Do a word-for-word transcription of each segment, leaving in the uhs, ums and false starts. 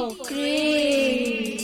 for Craze.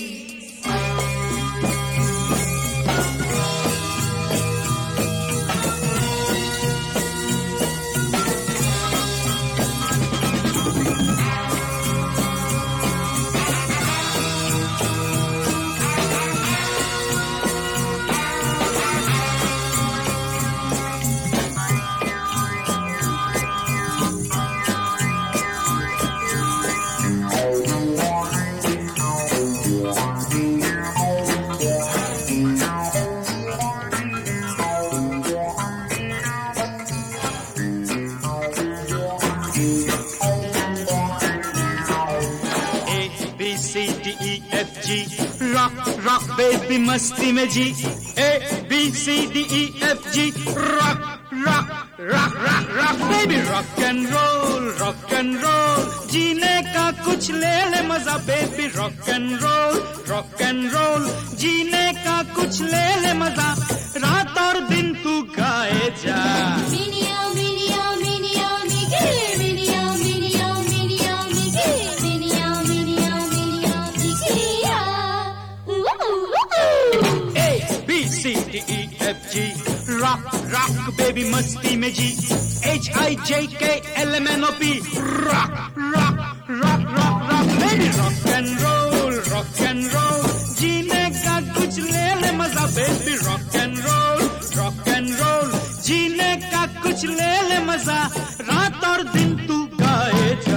C D E F G rock rock baby मस्ती में जी A B C D E F G rock rock rock rock rock baby rock and roll rock and roll जीने का कुछ ले ले मजा baby rock and roll rock and roll जीने का कुछ ले ले मजा रात और दिन तू गाए जा C D E F G rock rock baby मस्ती में जी H I J K L M N O P rock rock rock rock rock baby rock and roll rock and roll जीने का कुछ ले ले मजा baby rock and roll rock and roll जीने का कुछ ले ले मजा रात और दिन तू गाए जा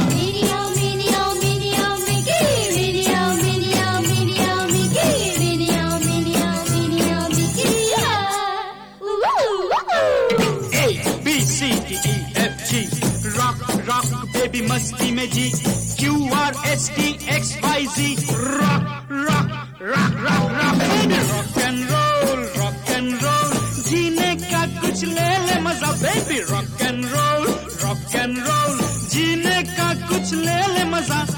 C D E F G rock rock baby मस्ती में जी Q R S T X Y Z rock rock rock rock rock baby rock and roll rock and roll जीने का कुछ ले ले मजा baby rock and roll rock and roll जीने का कुछ ले ले मजा